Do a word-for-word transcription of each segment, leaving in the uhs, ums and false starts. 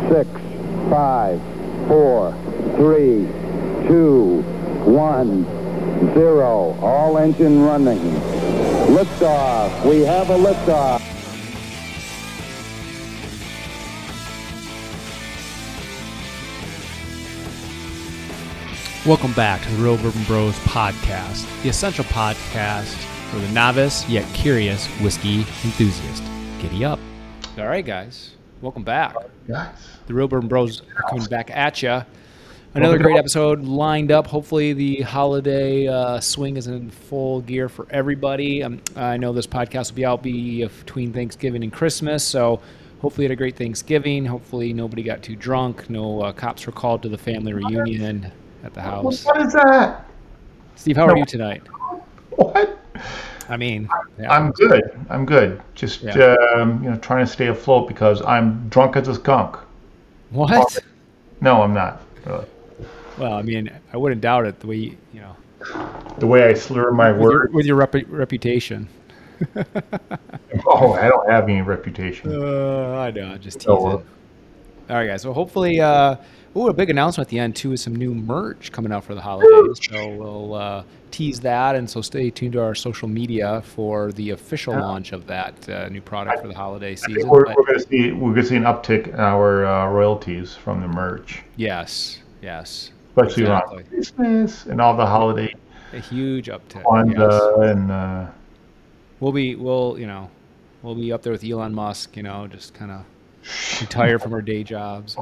six, five, four, three, two, one, zero. All engine running. Liftoff. We have a liftoff. Welcome back to the Real Bourbon Bros podcast, the essential podcast for the novice yet curious whiskey enthusiast. Giddy up. All right, guys. Welcome back. Nice. The Real Bourbon Bros are coming back at you. Another great episode lined up. Hopefully the holiday uh, swing is in full gear for everybody. Um, I know this podcast will be out be between Thanksgiving and Christmas, so hopefully you had a great Thanksgiving. Hopefully nobody got too drunk. No uh, cops were called to the family reunion at the house. What is that? Steve, how no. are you tonight? What? I mean, yeah. I'm good. I'm good. Just Yeah. um, you know, trying to stay afloat because I'm drunk as a skunk. What? No, I'm not. Really. Well, I mean, I wouldn't doubt it. The way you, you know, The way I slur my with your, words. with your repu- reputation. Oh, I don't have any reputation. Uh, I know, I'm just teasing. Oh, well. All right, guys. So hopefully, uh, ooh, a big announcement at the end too is some new merch coming out for the holidays. So we'll uh, tease that, and so stay tuned to our social media for the official Yeah. launch of that uh, new product for the holiday I season. think we're, But we're going to see we're going to see an uptick in our uh, royalties from the merch, yes, yes, especially exactly. around Christmas and all the holiday A huge uptick. Kwanzaa Yes. and uh, We'll be, we'll, you know, we'll be up there with Elon Musk. You know, just kind of retire from our day jobs.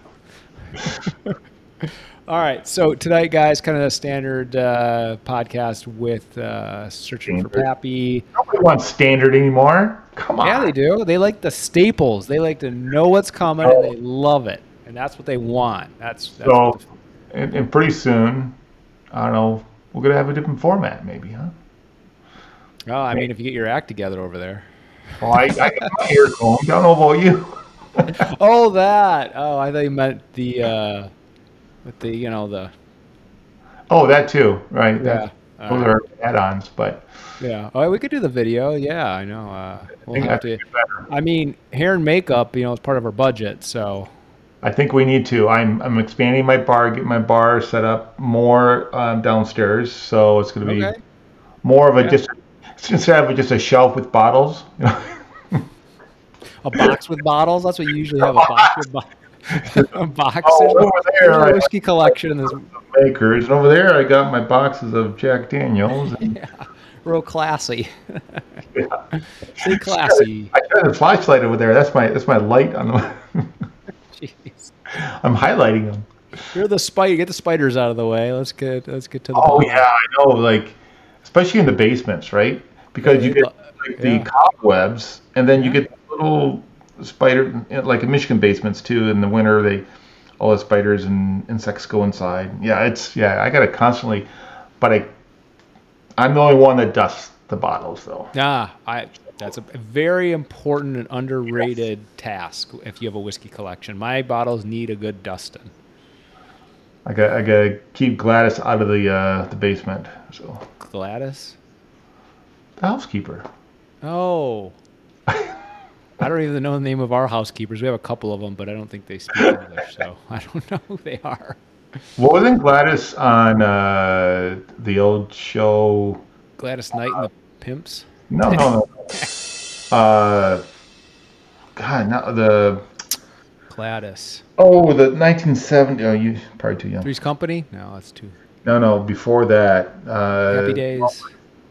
All right, so tonight, guys, kind of a standard uh, podcast with uh, searching for Standard. Pappy. nobody wants standard anymore. Come on. Yeah, they do. They like the staples. They like to know what's coming, and they love it, and that's what they want. That's, that's So, what the, and, and pretty soon, I don't know, we're going to have a different format maybe, huh? oh, I mean, if you get your act together over there. Well, I, I got my hair combed. I don't know about you. Oh, that. Oh, I thought you meant the, uh, with the, you know, the. Oh, that too, right? Yeah. That, those are add-ons, but Yeah. Oh, we could do the video. Yeah, I know. Uh, I we'll think have that's to. better. I mean, hair and makeup, you know, is part of our budget. So. I think we need to. I'm I'm expanding my bar, get my bar set up more um, downstairs, so it's going to be Okay. more of a Yeah. just instead of just a shelf with bottles. You know? A box with bottles. That's what you usually have. A box with bottles. A box. Oh, in- over there, There's I- a whiskey collection in this. Makers, and over there I got my boxes of Jack Daniels. And, Yeah. Real classy. yeah. Stay classy. I got a flashlight over there. That's my that's my light on the. Jeez. I'm highlighting them. You're the spider. Get the spiders out of the way. Let's get let's get to the. Oh bottom. yeah, I know. Like, especially in the basements, right? Because Yeah, you they get lo- like the yeah. cobwebs, and then you Yeah. get little spider, like in Michigan basements too. In the winter, they all the spiders and insects go inside. Yeah, it's yeah. I gotta constantly, but I, I'm the only one that dusts the bottles though. Ah, I. That's a very important and underrated task if you have a whiskey collection. My bottles need a good dusting. I got I gotta keep Gladys out of the uh, the basement. So Gladys? the housekeeper. Oh. I don't even know the name of our housekeepers. We have a couple of them, but I don't think they speak English, so I don't know who they are. What wasn't Gladys on uh, the old show? Gladys Knight and the Pimps? No, no, no. Uh, God, not the. Gladys. Oh, the nineteen seventy. Oh, you probably too young. Three's Company? No, that's too. No, no, before that. Uh, Happy Days.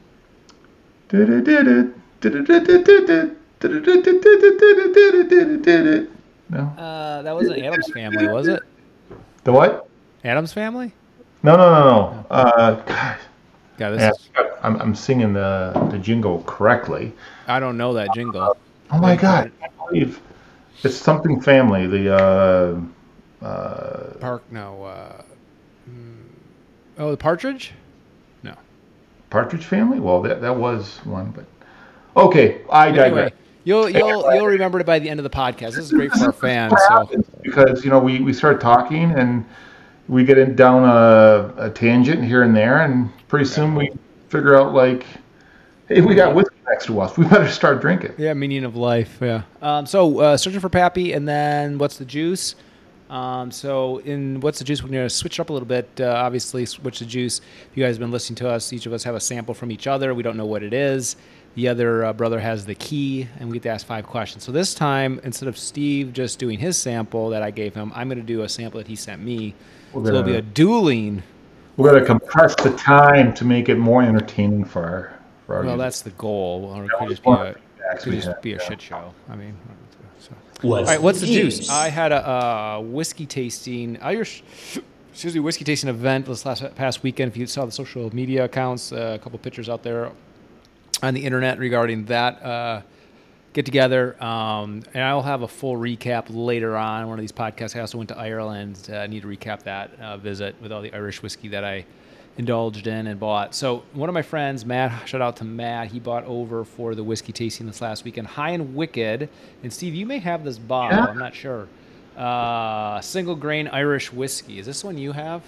No. Uh, that wasn't Adam's Family, was it? The what? Adam's Family? No, no, no, no. Uh, God. Yeah, this Yeah, is, I'm, I'm singing the, the jingle correctly. I don't know that jingle. Oh my God! I can't believe it's something family. The uh, uh, Park, no. Uh, mm, oh, the Partridge? No. Partridge Family. Well, that that was one, but okay. I digress. Anyway, you'll you'll you'll remember it by the end of the podcast. This is great for our fans. So Because you know we, we start talking and we get in, down a, a tangent here and there, and pretty soon we figure out like, hey, we got whiskey next next to us. We better start drinking. Yeah, meaning of life. Yeah. Um, so uh, searching for Pappy, and then what's the juice? Um, so in what's the juice, we're going to switch it up a little bit. Uh, obviously, switch the juice. If you guys have been listening to us, each of us have a sample from each other. We don't know what it is. The other uh, brother has the key, and we get to ask five questions. So this time, instead of Steve just doing his sample that I gave him, I'm going to do a sample that he sent me. We're so gonna, it'll be a dueling. We're going to compress the time to make it more entertaining for our, for our Well, users. that's the goal. Or it That could was just be one a, of the feedbacks could we just had, be a yeah. shit show. I mean, so. What's All right, what's the juice? juice? I had a uh, whiskey tasting Irish, excuse me, whiskey tasting event this last past weekend. If you saw the social media accounts, uh, a couple pictures out there on the internet regarding that uh, get together, um, and I'll have a full recap later on one of these podcasts. I also went to Ireland. I uh, need to recap that uh, visit with all the Irish whiskey that I indulged in and bought. So one of my friends, Matt, shout out to Matt, he bought over for the whiskey tasting this last weekend, High and Wicked. And Steve, you may have this bottle, Yeah. I'm not sure. Uh, single grain Irish whiskey. Is this one you have?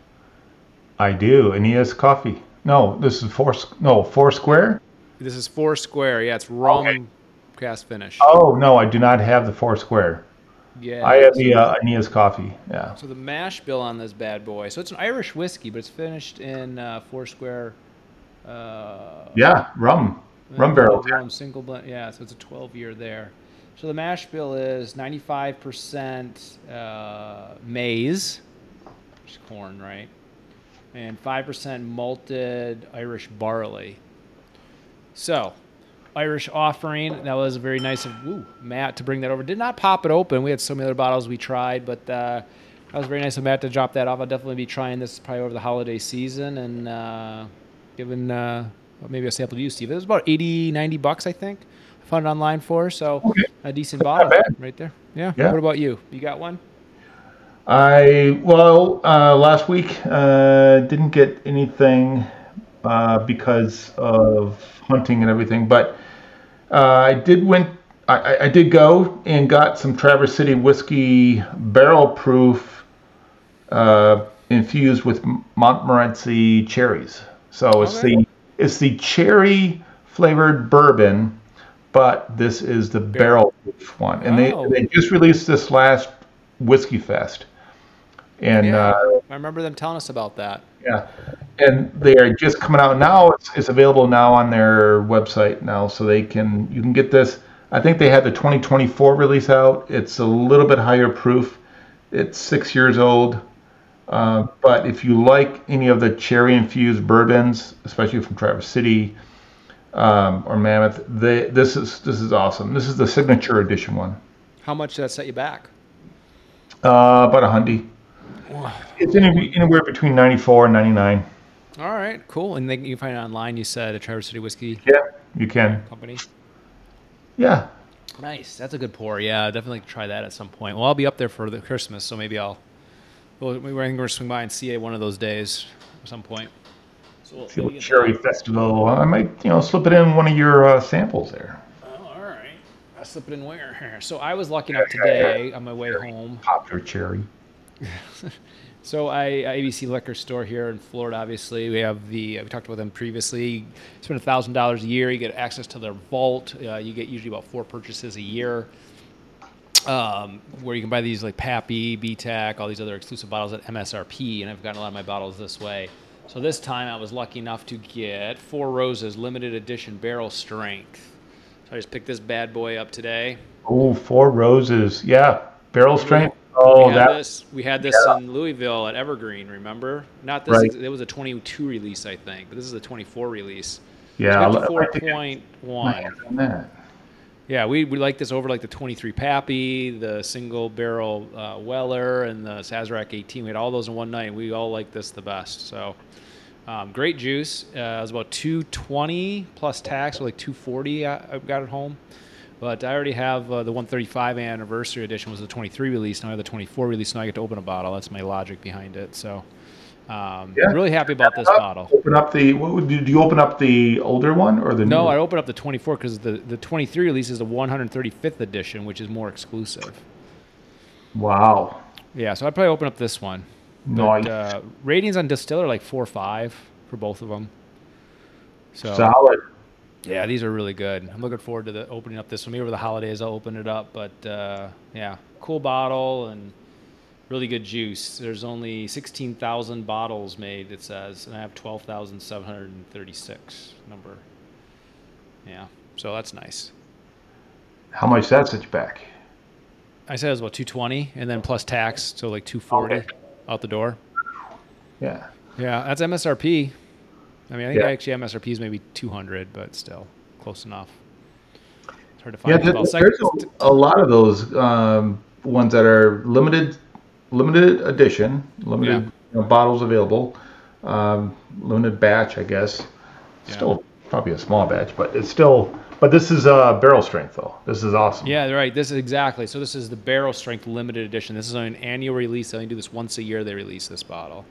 I do. Aeneas Coffee. No, this is four. No, four square. This is Four Square. Yeah, it's rum Okay. cast finish. Oh no, I do not have the four square. Yeah. I have the uh, Aeneas Coffee. Yeah. So the mash bill on this bad boy. So it's an Irish whiskey, but it's finished in uh, Four Square. Uh, Yeah, rum, rum Uh, barrel. Rum single blend. Yeah, so it's a twelve year there. So the mash bill is ninety-five percent uh, maize, which is corn, right? And five percent malted Irish barley. So, Irish offering. That was very nice of woo, Matt to bring that over. Did not pop it open. We had so many other bottles we tried, but uh, that was very nice of Matt to drop that off. I'll definitely be trying this probably over the holiday season and uh, giving uh, maybe a sample to you, Steve. It was about eighty, ninety bucks, I think. I found it online for, so Okay. a decent Not bottle bad. right there. Yeah. Yeah. What about you? You got one? I well uh, last week uh, didn't get anything uh, because of hunting and everything, but uh, I did went. I, I- I did go and got some Traverse City whiskey barrel proof uh, infused with Montmorency cherries. So it's Okay. the it's the cherry flavored bourbon, but this is the barrel proof one, and Oh. they they just released this last Whiskey Fest. And Yeah. uh, I remember them telling us about that. yeah, and they are just coming out now. It's, it's available now on their website now, so they can you can get this. I think they had the twenty twenty-four release out. It's a little bit higher proof. It's six years old, uh, but if you like any of the cherry infused bourbons, especially from Traverse City um, or Mammoth, they this is this is awesome. This is the signature edition one. How much did that set you back? Uh, about a hundy. It's any, anywhere between ninety-four and ninety-nine. All right, cool. And then you can find it online. You said at Traverse City Whiskey Yeah, you can. Company. Yeah. Nice. That's a good pour. Yeah, definitely try that at some point. Well, I'll be up there for the Christmas, so maybe I'll. Well, maybe we're going to swing by and see it one of those days at some point. So we'll, Feel we'll get Cherry that. Festival. I might, you know, slip it in one of your uh, samples there. Oh, all right. I'll slip it in where? So I was lucky enough today on my way home. Pop your cherry. So I A B C Liquor Store here in Florida. Obviously, we have the we talked about them previously. You spend a thousand dollars a year, you get access to their vault. Uh, you get usually about four purchases a year, um, where you can buy these like Pappy, B TAC, all these other exclusive bottles at M S R P. And I've gotten a lot of my bottles this way. So this time I was lucky enough to get Four Roses limited edition barrel strength. So I just picked this bad boy up today. Oh, Four Roses. Yeah. Barrel strength. Oh, we had that. this. We had this yeah. in Louisville at Evergreen. Remember? Not this. Right. ex- It was a twenty-two release, I think, but this is a twenty-four release. Yeah. It's I'd got the four like to get point my one. hands on that. Yeah, we we like this over like the twenty-three Pappy, the single barrel uh, Weller, and the Sazerac eighteen. We had all those in one night. We all like this the best. So um, great juice. Uh, it was about two twenty plus tax, so like two forty. I, I got it home. But I already have uh, the one thirty-five anniversary edition was the twenty-three release. Now I have the twenty-four release. Now I get to open a bottle. That's my logic behind it. So um, Yeah. really happy about this Up, bottle. Open up the. What would you, do you open up the older one or the No, new? I opened up the twenty-four because the, the twenty-three release is the one thirty-fifth edition, which is more exclusive. Wow. Yeah, so I'd probably open up this one. Nice. But, uh, ratings on Distiller are like four or five for both of them. So Solid. Yeah, these are really good. I'm looking forward to the opening up this one. Maybe over the holidays I'll open it up. But uh, yeah, cool bottle and really good juice. There's only sixteen thousand bottles made, it says, and I have twelve thousand seven hundred thirty-six number. Yeah, so that's nice. How much that set you back? I said it was about two twenty, and then plus tax, so like two forty Okay. out the door. Yeah. Yeah, that's M S R P. I mean, I think Yeah. actually M S R P is maybe two hundred, but still close enough. It's hard to Yeah, find. there, Well, there's second, a, a lot of those um, ones that are limited, limited edition, limited Yeah. you know, bottles available, um, limited batch, I guess. Yeah. Still probably a small batch, but it's still. But this is uh, barrel strength though. This is awesome. Yeah, right. This is exactly. So this is the barrel strength limited edition. This is an annual release. They only do this once a year. They release this bottle.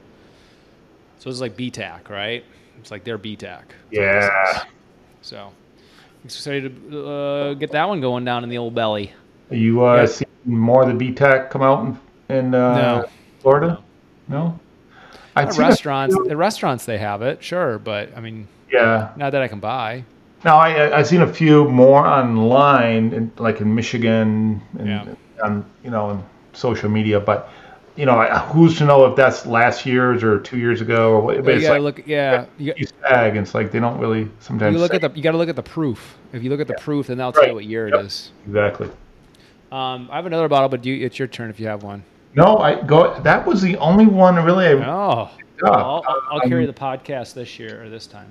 So this is like B T A C, right? It's like their B T A C. Yeah. So excited to uh, get that one going down in the old belly. Are you uh, Yeah. seeing more of the B T A C come out in, in uh, No. Florida? No. I'd At seen a restaurants, few- at restaurants they have it, sure, but I mean, Yeah. not that I can buy. Now I I- I've seen a few more online, in, like in Michigan, and Yeah. on you know on social media. But you know, I- who's to know if that's last year's or two years ago or what? But But you it's gotta like look, yeah. You, you tag, and it's like they don't really sometimes. you look say. at the, you got to look at the proof. If you look at the proof, then that'll tell you Right. what year Yep. it is. Exactly. Um, I have another bottle, but you, it's your turn if you have one. No, I go. That was the only one really. I, Oh, Yeah. I'll, I'll, I'll Um, carry the podcast this year or this time.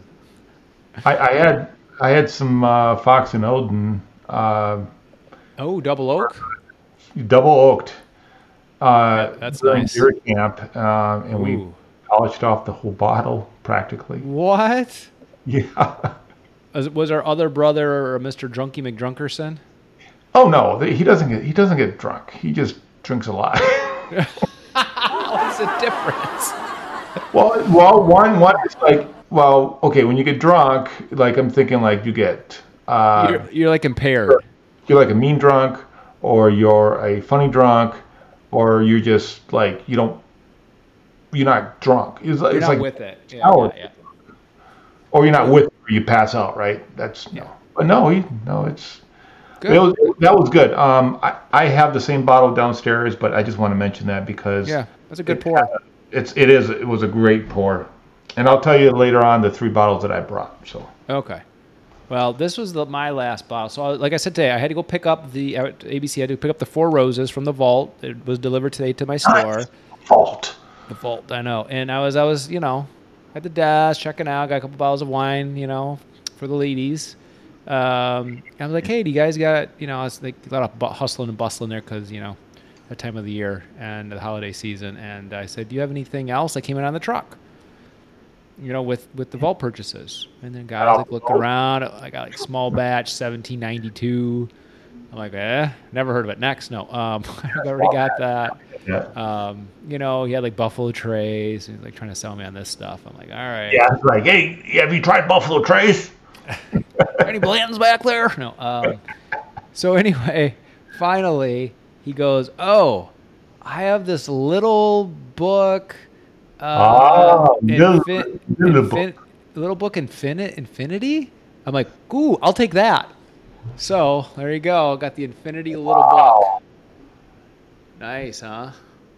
I, I had I had some uh, Fox and Odin. Uh, Oh, double oak. double oaked. Uh, Yeah, that's during nice. Deer camp, uh, and we Ooh. polished off the whole bottle practically. What? Yeah. Was, was our other brother, Mister Drunky McDrunkerson? Oh no, he doesn't get he doesn't get drunk. He just drinks a lot. What's the difference? well, well, one one is like well, okay, when you get drunk, like I'm thinking like you get uh, You're, you're like impaired. you're like a mean drunk, or you're a funny drunk, or you're just like you don't you're not drunk. It's, like You're it's not like with it. Yeah, Oh. yeah, or you're not with it, or you pass out, right? That's Yeah. no. But no, he no, it's Good. it was, that was good. Um, I, I have the same bottle downstairs, but I just want to mention that because Yeah, that's a good it- pour. It's it is it was a great pour, and I'll tell you later on the three bottles that I brought. So Okay. Well, this was the, my last bottle. So, I, like I said today, I had to go pick up the at A B C. I had to pick up the Four Roses from the vault. It was delivered today to my store. fault. The vault, I know. And I was, I was, you know, at the desk checking out. Got a couple bottles of wine, you know, for the ladies. Um, I was like, hey, do you guys got, you know, I was like a lot of bu- hustling and bustling there because, you know, that time of the year and the holiday season. And I said, do you have anything else that came in on the truck? You know, with, with the vault purchases. And then guys like looked around. I got like small batch seventeen ninety-two. I'm like, eh, never heard of it. Next, no. Um, I've already got that. Yeah. Um, you know, he had like Buffalo Trace. And he's like trying to sell me on this stuff. I'm like, all right. Yeah, it's like, hey, have you tried Buffalo Trace? Any Blantons back there? No. Um, so anyway, finally, he goes, oh, I have this little book. Uh, Oh, little- infin- little infin- little book Infinite Infinity? I'm like, ooh, I'll take that. So there you go. Got the Infinity little book. Nice, huh?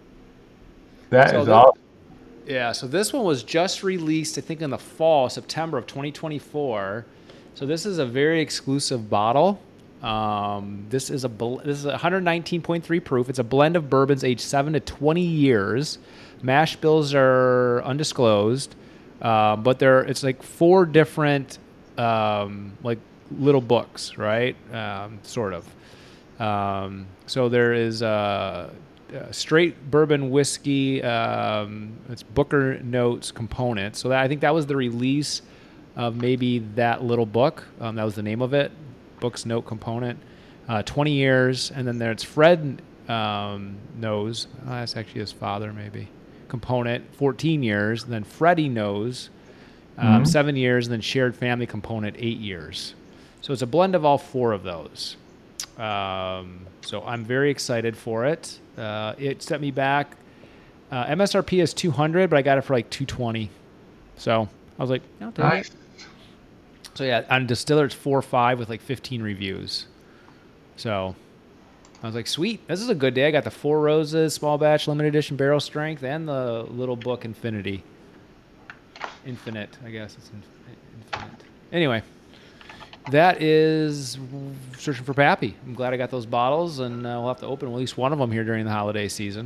That So is the- awesome. Yeah, so this one was just released, I think, in the fall, September of twenty twenty-four. So this is a very exclusive bottle. Um, this is a bl- this is one nineteen point three proof. It's a blend of bourbons aged seven to twenty years. Mash bills are undisclosed, uh, but they're it's like four different um, like little books, right? Um, sort of. Um, so there is uh, uh, straight bourbon whiskey. Um, it's Booker Notes component. So that, I think that was the release of maybe that little book. Um, that was the name of it. Book's note component. Uh, twenty years, and then there's Fred um, knows. Oh, that's actually his father, maybe. Component fourteen years, and then Freddie knows um, Mhm. seven years, and then shared family component eight years. So it's a blend of all four of those. Um, so I'm very excited for it. Uh, it set me back. Uh, M S R P is two hundred, but I got it for like two twenty. So I was like, I'll take Nice. it. So yeah, on Distiller it's four five with like fifteen reviews. So I was like, sweet, this is a good day. I got the Four Roses small batch limited edition barrel strength and the little book Infinity. Infinite, I guess it's infinite. Anyway, that is Searching for Pappy. I'm glad I got those bottles, and uh, we'll have to open at least one of them here during the holiday season.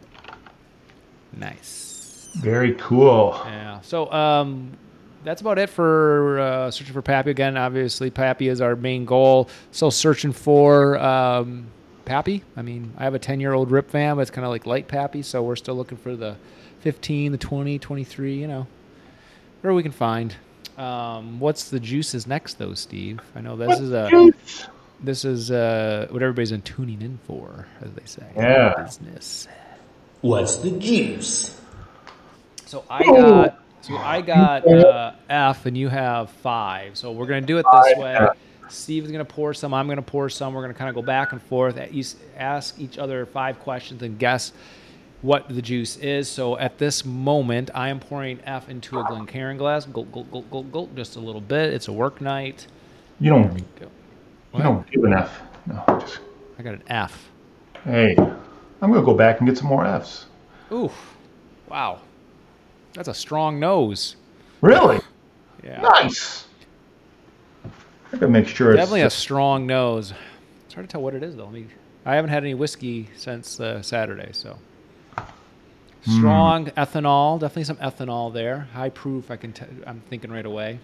Nice. Very cool. Yeah. So um, that's about it for uh, Searching for Pappy. Again, obviously, Pappy is our main goal. Still searching for um, Pappy. I mean, I have a ten-year-old Rip Van, but it's kind of like light Pappy, so we're still looking for the fifteen, the twenty, twenty-three, you know, whatever we can find. Um, what's the juices next, though, Steve? I know this What's is a juice? this is uh, what everybody's been tuning in for, as they say. Yeah. Business. What's the juice? So I got so I got uh, F, and you have five. So we're gonna do it this way. Steve's gonna pour some. I'm gonna pour some. We're gonna kind of go back and forth. Ask each other five questions and guess what the juice is. So at this moment, I am pouring F into a Glencairn glass. Gulp, gulp, gulp, gulp, gulp, just a little bit. It's a work night. You don't. Go. You don't give an F. No, just. I got an F. Hey, I'm gonna go back and get some more Fs. Ooh, wow, that's a strong nose. Really? Yeah. Nice. I gotta make sure Definitely it's a strong nose. It's hard to tell what it is, though. I mean, I haven't had any whiskey since uh, Saturday, so. Strong mm. ethanol, definitely some ethanol there. High proof, I can. T- I'm thinking right away.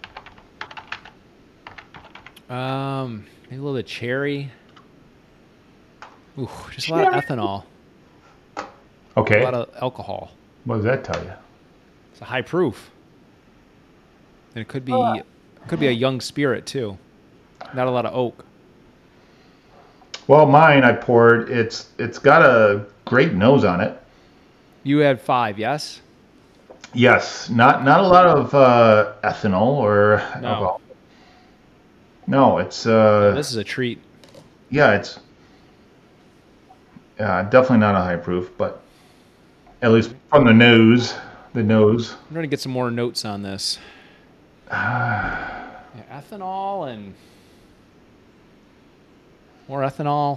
Um, maybe a little bit of cherry. Ooh, just a lot of ethanol. Okay. A lot of alcohol. What does that tell you? It's a high proof, and it could be uh, could be a young spirit too. Not a lot of oak. Well, mine I poured. It's it's got a great nose on it. You had five, yes? Yes. Not not a lot of uh, ethanol or no. alcohol. No, it's... Uh, this is a treat. Yeah, it's... Uh, definitely not a high proof, but at least from the nose, the nose. I'm going to get some more notes on this. yeah, ethanol and... More ethanol.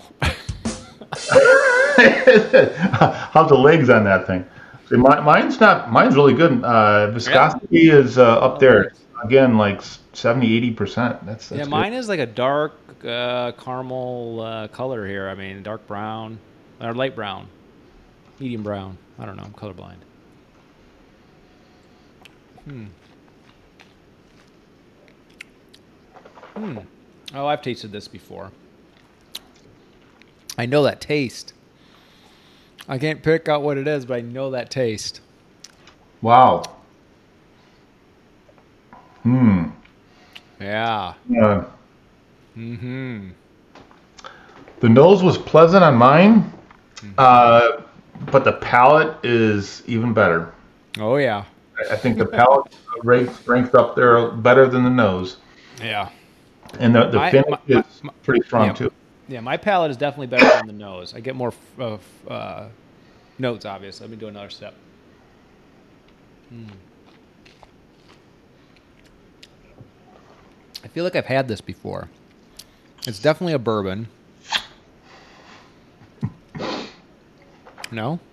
How's the legs on that thing? See, my, mine's not. Mine's really good. Uh, viscosity yeah. is uh, up there again, like seventy, eighty percent. That's, that's yeah. Good. Mine is like a dark uh, caramel uh, color here. I mean, dark brown or light brown, medium brown. I don't know. I'm colorblind. Hmm. Hmm. Oh, I've tasted this before. I know that taste. I can't pick out what it is, but I know that taste. Wow. Hmm. Yeah. Uh, mm-hmm. The nose was pleasant on mine, mm-hmm. uh, but the palate is even better. Oh, yeah. I, I think the palate ranks, ranks up there better than the nose. Yeah. And the, the my, finish my, is my, pretty strong, yeah. too. Yeah, my palate is definitely better than the nose. I get more uh, uh, notes, obviously. Let me do another step. Mm. I feel like I've had this before. It's definitely a bourbon. No?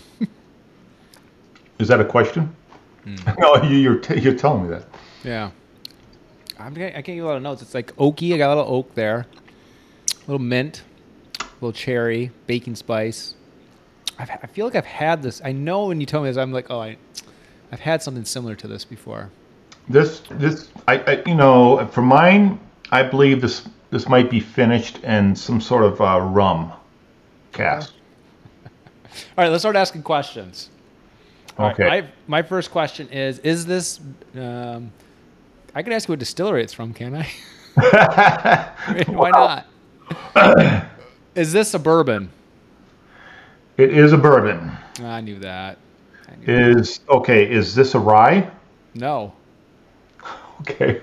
Is that a question? Mm. No, you, you're t- you're telling me that. Yeah. I'm, I can't get a lot of notes. It's like oaky. I got a little oak there. A little mint, a little cherry, baking spice. I've, I feel like I've had this. I know when you tell me this, I'm like, oh, I, I've had something similar to this before. This, this, I, I you know, for mine, I believe this, this might be finished in some sort of uh, rum cask. All right, let's start asking questions. All okay. Right, my, my first question is: Is this? Um, I can ask you what distillery it's from, can I? I mean, why not? Is this a bourbon? It is a bourbon. I knew that. I knew is that. Okay, is this a rye? No. Okay.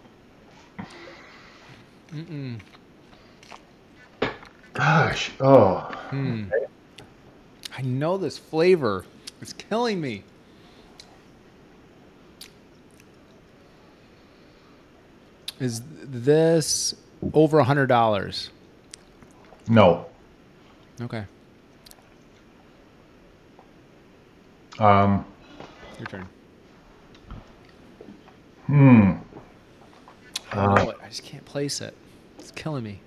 Mm-mm. Gosh. Oh. Hmm. Okay. I know this flavor. It's killing me. Is this over a hundred dollars? No. Okay. Um, Your turn. hmm. I don't know it. I just can't place it. It's killing me.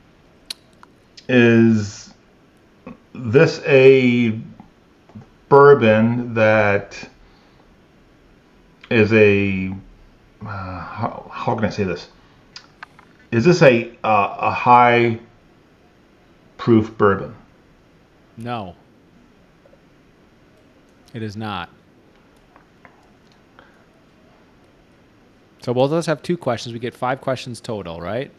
Is this a bourbon that is a uh, how, how can I say this? Is this a uh, a high proof bourbon? No. It is not. So both of us have two questions. We get five questions total, right?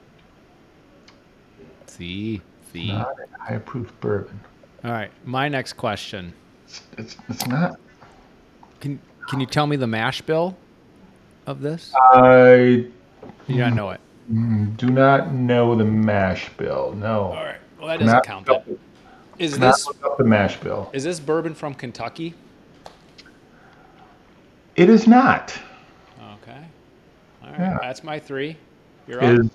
See, see. Not a high proof bourbon. All right. My next question. It's, it's it's not. Can Can you tell me the mash bill of this? I You don't know it. do not know the mash bill. No. All right. Well, that doesn't Not- count. Then. Is Not this look up the mash bill. is this bourbon from Kentucky? It is not. Okay. All right. Yeah. That's my three. You're It up. is.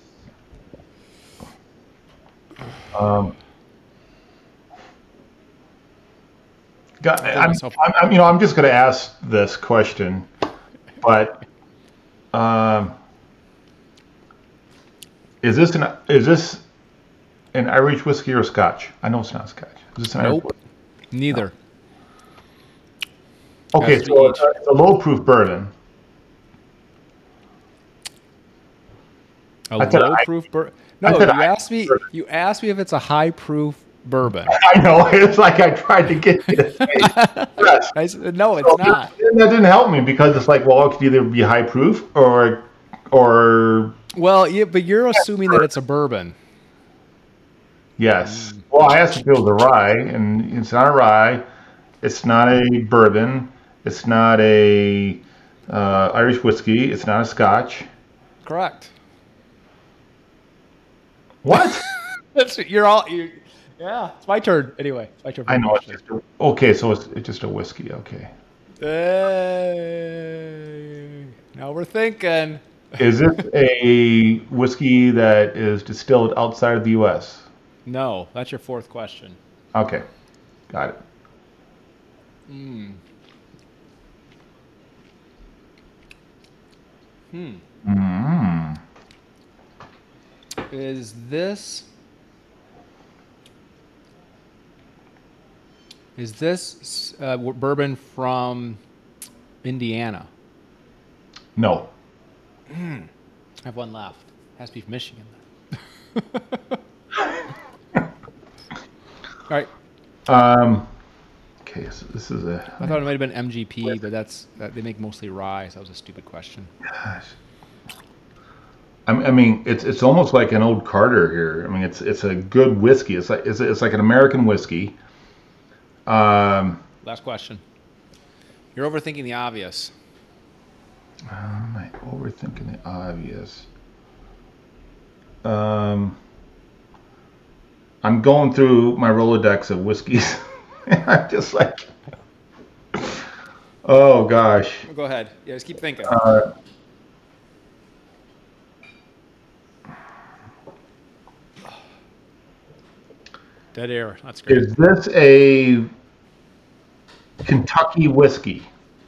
Um. God, I'm, myself- I'm, I'm, you know, I'm just going to ask this question, but um, is this an is this an Irish whiskey or Scotch? I know it's not Scotch. Is this an Irish Nope. Neither. Okay, Has to so be it's a, it's a low proof bourbon. A I said low I- proof bourbon. I No, said you I- asked me. You asked me if it's a high proof bourbon. I know, it's like I tried to get you to say yes. I said, no, it's So not. That didn't help me because it's like, well, it could either be high proof or or Well, yeah, but you're assuming that it's a bourbon. yes. Well, I asked if it was a rye, and it's not a rye. It's not a bourbon. It's not a uh, Irish whiskey. It's not a Scotch. Correct. What? That's you're all. You, yeah, it's my turn. Anyway, it's my turn. For I the know. It's question. just a, okay, so it's, it's just a whiskey. Okay. Hey, now we're thinking. Is this a whiskey that is distilled outside of the U S? No, that's your fourth question. Okay, got it. Hmm. Mm. Is this is this uh, w- bourbon from Indiana? No. I have one left. Has to be from Michigan. All right. Um. Okay, so this is a. I thought it might have been M G P, but that's that, they make mostly rye, so that was a stupid question. Gosh. I I mean, it's it's almost like an old Carter here. I mean, it's it's a good whiskey. It's like it's, it's like an American whiskey. Um, Last question. You're overthinking the obvious. am I overthinking the obvious? Um, I'm going through my Rolodex of whiskeys. And I'm just like, oh gosh. Go ahead. Yeah, just keep thinking. Uh, Dead air. That's great. Is this a Kentucky whiskey?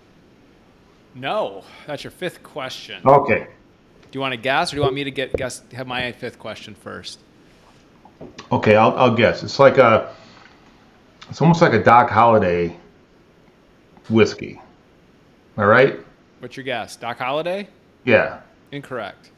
No, that's your fifth question. Okay. Do you want to guess, or do you want me to get guess? Have my fifth question first. Okay, I'll, I'll guess. It's like a, it's almost like a Doc Holliday whiskey. All right? What's your guess? Doc Holliday? Yeah. Incorrect.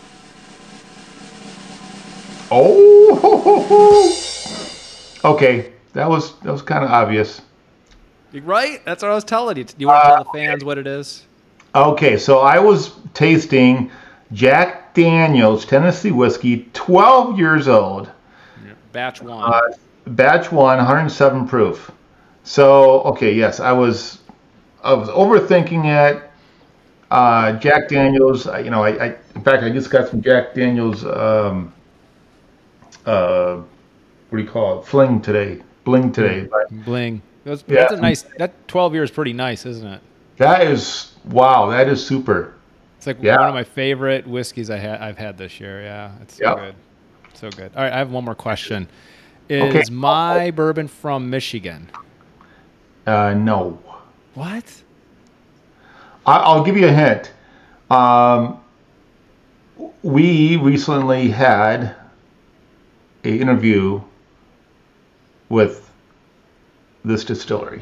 Oh. Okay, that was that was kind of obvious. You right? That's what I was telling you. Do you want to Uh, tell the fans what it is? Okay, so I was tasting Jack Daniel's Tennessee whiskey, twelve years old. Batch one. Uh, batch one, one hundred seven proof. So, okay, yes, I was, I was overthinking it. Uh, Jack Daniel's, uh, you know, I, I, in fact, I just got some Jack Daniel's, um, uh, what do you call it? Fling today, bling today. But Bling. That's, Yeah. that's a nice. That twelve years is pretty nice, isn't it? that is, wow, that is super. It's like Yeah. one of my favorite whiskeys I had I've had this year. Yeah, it's so Yep. good, so good. All right, I have one more question. Okay. Is my bourbon from Michigan? Uh, no. What? I, I'll give you a hint. Um, we recently had a interview with this distillery.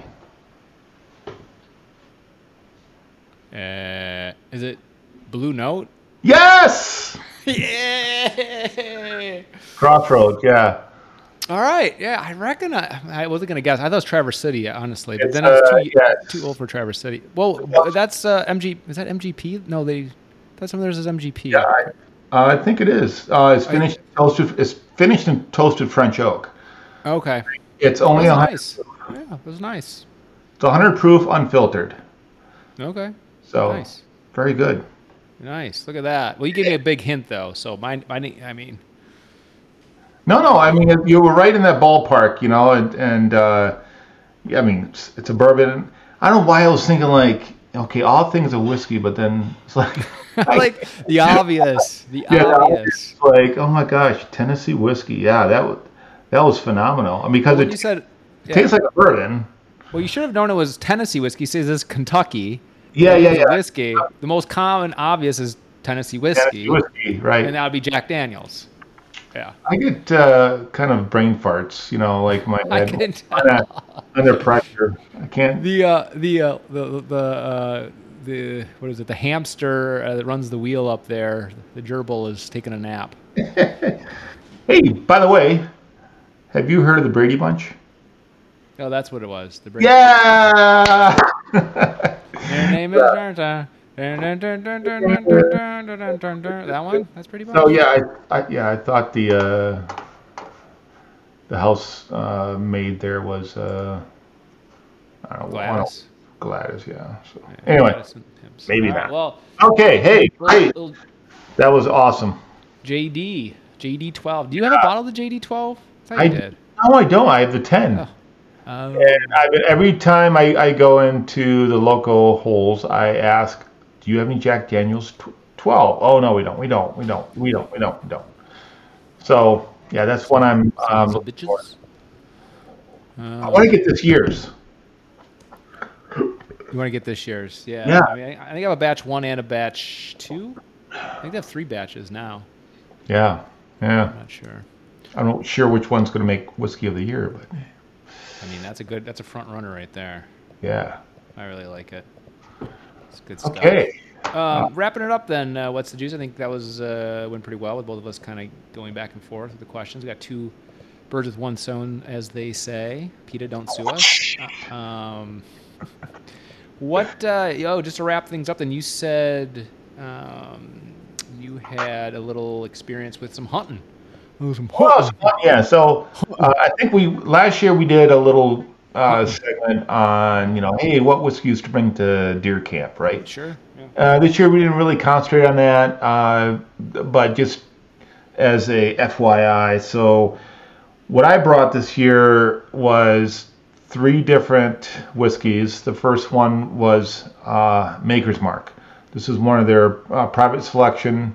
Uh, is it Blue Note? Yes! Yeah. Crossroads, yeah. All right. Yeah, I reckon I, I wasn't gonna guess. I thought it was Traverse City, honestly. But It's, then I was uh, too, yeah, too old for Traverse City. Well, that's uh, M G. Is that M G P? No, they. That's some of theirs is M G P. Yeah, I, uh, I think it is. Uh, it's finished. toasted. It's finished in toasted French oak. Okay. It's That only was a hundred. nice. Yeah, it was nice. It's one hundred proof, unfiltered. Okay. So Nice. very good. Nice. Look at that. Well, you gave me a big hint though, so mine. mine I mean, No, no. I mean, you were right in that ballpark, you know, and, and uh, yeah, I mean, it's, it's a bourbon. I don't know why I was thinking like, okay, all things are whiskey, but then it's like, like the obvious. The yeah, obvious. it's like, oh my gosh, Tennessee whiskey. Yeah, that was that was phenomenal. I mean, because When it you said, It tastes like a bourbon. well, you should have known it was Tennessee whiskey. It says this is Kentucky. Yeah, yeah, It's a yeah. Whiskey. The most common, obvious is Tennessee whiskey, Tennessee whiskey, right? and that would be Jack Daniels. Yeah. I get uh, kind of brain farts, you know, like my I head can kinda under pressure. I can't. The uh, the uh, the the uh, the what is it? The hamster uh, that runs the wheel up there. The gerbil is taking a nap. Hey, by the way, have you heard of the Brady Bunch? Oh, that's what it was. The Brady- Yeah. Their name is Darta. That one? That's pretty much. So yeah, I, I yeah I thought the uh, the house uh, maid there was uh, I don't know Gladys. Gladys, yeah. So anyway, Gladys and Pimps. maybe All right, not. Well, okay. Hey, great. little That was awesome. J D, J D twelve. Do you have a bottle of the J D twelve? I thought I you did. no, I don't. I have the ten. Oh. Um, And I've, every time I, I go into the local holes, I ask, "Do you have any Jack Daniels tw- twelve?" Oh no, we don't. We don't. We don't. We don't. We don't. We don't. So yeah, that's what I'm. Um, some looking for. bitches. I want to get this year's. You want to get this year's? Yeah. Yeah. I mean, I I think I have a batch one and a batch two. I think they have three batches now. Yeah, yeah. I'm not sure. I'm not sure which one's going to make whiskey of the year, but I mean, that's a good. That's a front runner right there. yeah. I really like it. It's good stuff. Okay. Um, wrapping it up then, uh, what's the juice? I think that was uh, went pretty well with both of us kind of going back and forth with the questions. We got two birds with one stone, as they say. PETA, don't sue us. Uh, um, what? Uh, oh, just to wrap things up, then you said um, you had a little experience with some hunting. Oh, some Well, yeah. So uh, I think we last year we did a little uh, segment on you know, hey, what whiskeys to bring to deer camp, right? Sure. Yeah. Uh, this year we didn't really concentrate on that, uh, but just as a F Y I. So what I brought this year was three different whiskeys. The first one was uh, Maker's Mark. This is one of their uh, private selection,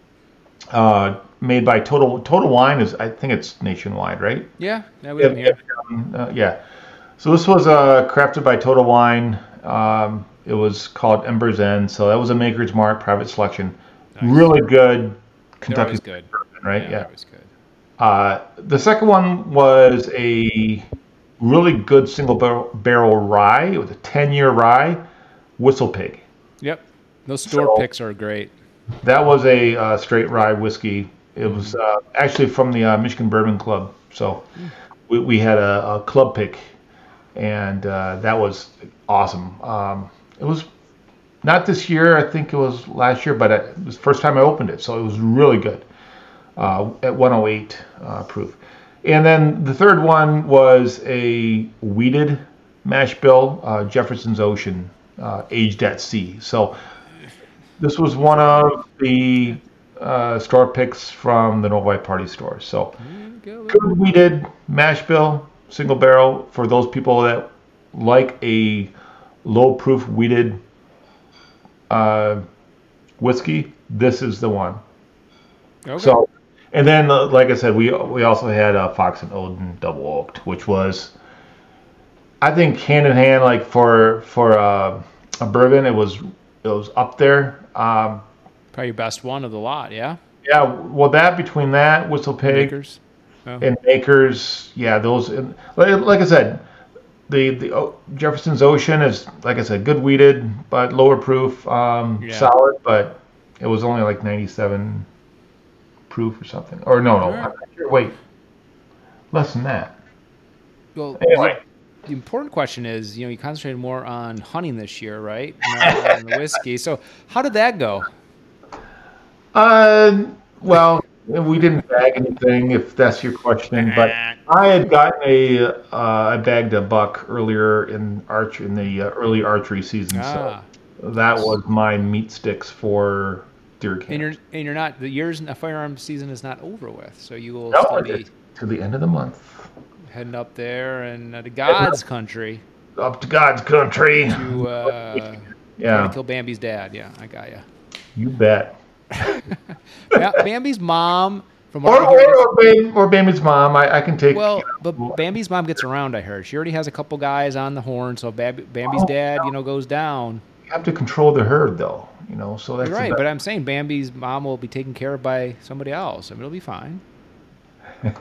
uh, made by Total Total Wine. Is I think it's nationwide, right? Yeah. Yeah. We have them here. Uh, yeah. So this was uh, crafted by Total Wine. Um, it was called Ember's End. So that was a Maker's Mark private selection. Nice. Really good They're Kentucky always good. bourbon, right? Yeah. Yeah. They're always good. Uh, the second one was a really good single barrel, barrel rye. It was a ten-year rye, Whistle Pig. Yep. Those store So- picks are great. That was a uh, straight rye whiskey. It was uh, actually from the uh, Michigan Bourbon Club. So we, we had a, a club pick, and uh, that was awesome. Um, it was not this year. I think it was last year, but it was the first time I opened it. So it was really good uh, at one oh eight uh, proof. And then the third one was a wheated mash bill, uh, Jefferson's Ocean, uh, aged at sea. So this was one of the uh, store picks from the No White Party store. So good wheated mash bill, single barrel for those people that like a low proof wheated uh, whiskey, this is the one. Okay. So, and then, uh, like I said, we we also had uh, Fox and Odin double oaked, which was, I think, hand in hand, like for for uh, a bourbon, it was it was up there. Um, Probably your best one of the lot, yeah? yeah, well, that between that Whistle Pig Makers. Oh. and Makers, yeah, those. And, like, like I said, the the oh, Jefferson's Ocean is, like I said, good weeded but lower proof, um, Yeah. solid, but it was only like ninety-seven proof or something. Or no, no, Alright. I'm not sure. Wait, less than that. Well, Anyway. the, the important question is, you know, you concentrated more on hunting this year, right? Not on the whiskey. So how did that go? Uh, well, we didn't bag anything, if that's your question. But I had gotten a, uh, I bagged a buck earlier in arch in the uh, early archery season, Ah. so that was my meat sticks for deer camp. And you're and you're not the year's the firearm season is not over with, so you will No, still be it's to the end of the month. heading up there and uh, to God's country Up to God's country. to uh, try Yeah, to kill Bambi's dad. Yeah, I got you. you bet. Bambi's mom, from Or what I hear, or, or, Bam, or Bambi's mom. I, I can take. well, you know, but Bambi's mom gets around. I heard she already has a couple guys on the horn, so Bab- Bambi's Oh, dad, you know, goes down. you have to control the herd, though. You know, so that's You're the right, best. but I'm saying Bambi's mom will be taken care of by somebody else. I mean, it'll be fine. All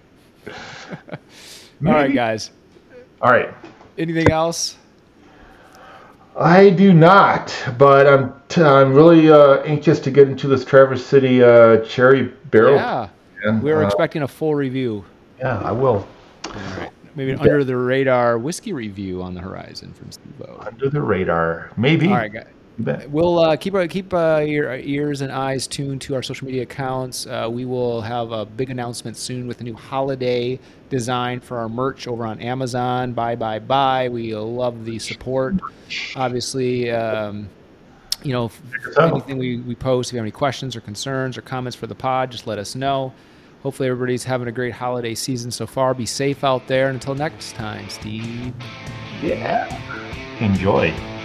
right, guys. All right. Anything else? I do not, but I'm t- I'm really uh, anxious to get into this Traverse City uh, cherry barrel. Yeah, And, we were uh, expecting a full review. Yeah, I will. All right. Maybe an under the radar whiskey review on the horizon from Steve-O. Under the radar, maybe. All right, guys. You bet. We'll uh, keep our, keep uh, your ears and eyes tuned to our social media accounts. Uh, we will have a big announcement soon with a new holiday design for our merch over on Amazon. Buy, buy, buy. We love the support. Obviously, um, you know, if out. anything we, we post, if you have any questions or concerns or comments for the pod, just let us know. Hopefully everybody's having a great holiday season so far. Be safe out there. And until next time, Steve. Yeah. Enjoy.